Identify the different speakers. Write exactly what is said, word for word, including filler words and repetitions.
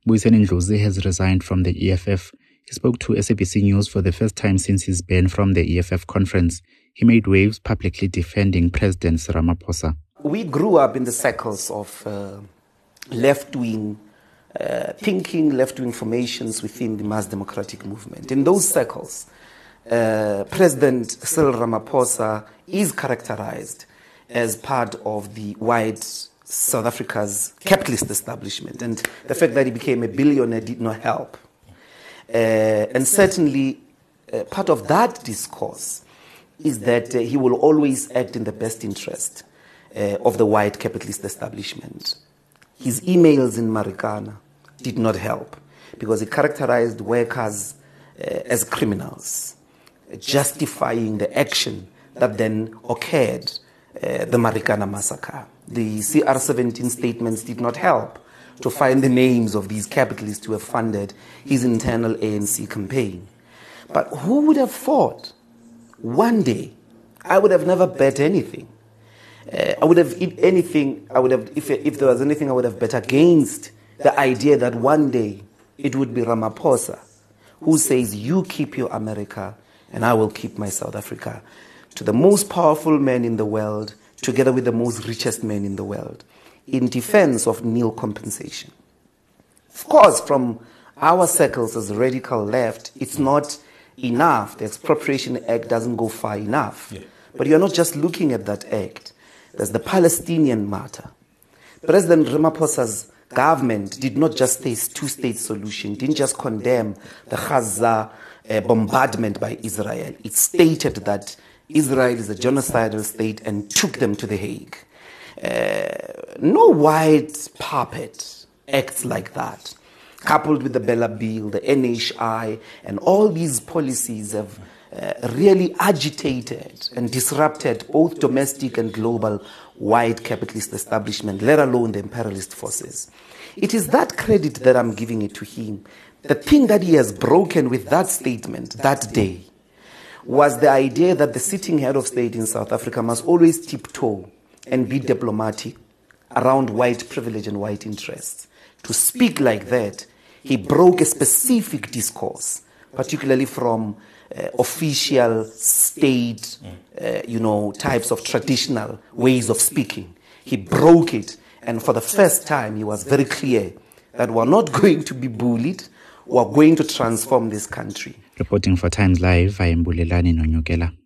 Speaker 1: Buyiseni Ndlozi has resigned from the E F F. He spoke to S A B C News for the first time since his ban from the E F F conference. He made waves publicly defending President Ramaphosa.
Speaker 2: We grew up in the circles of uh, left-wing uh, thinking, left-wing formations within the mass democratic movement. In those circles, uh, President Cyril Ramaphosa is characterized as part of the wide South Africa's capitalist establishment, and the fact that he became a billionaire did not help. Uh, and certainly, uh, part of that discourse is that uh, he will always act in the best interest uh, of the white capitalist establishment. His emails in Marikana did not help because he characterized workers uh, as criminals, justifying the action that then occurred, uh, the Marikana massacre. The C R seventeen statements did not help to find the names of these capitalists who have funded his internal A N C campaign. But who would have thought one day, I would have never bet anything. Uh, I would have, if anything, I would have, if, if there was anything, I would have bet against the idea that one day it would be Ramaphosa who says, you keep your America and I will keep my South Africa, to the most powerful man in the world, together with the most richest man in the world, in defense of nil compensation. Of course, from our circles as radical left, it's not enough. The Expropriation Act doesn't go far enough. Yeah. But you're not just looking at that act. There's the Palestinian matter. President Ramaphosa's government did not just say two-state solution, didn't just condemn the Gaza uh, bombardment by Israel. It stated that Israel is a genocidal state and took them to The Hague. Uh, no white puppet acts like that. Coupled with the Bella Bill, the N H I, and all these policies have uh, really agitated and disrupted both domestic and global white capitalist establishment, let alone the imperialist forces. It is that credit that I'm giving it to him. The thing that he has broken with that statement that day was the idea that the sitting head of state in South Africa must always tiptoe and be diplomatic around white privilege and white interests. To speak like that, he broke a specific discourse, particularly from uh, official state, uh, you know, types of traditional ways of speaking. He broke it, and for the first time, he was very clear that we're not going to be bullied, we're going to transform this country.
Speaker 1: Reporting for Times Live, I am Bulelani Nonyukela.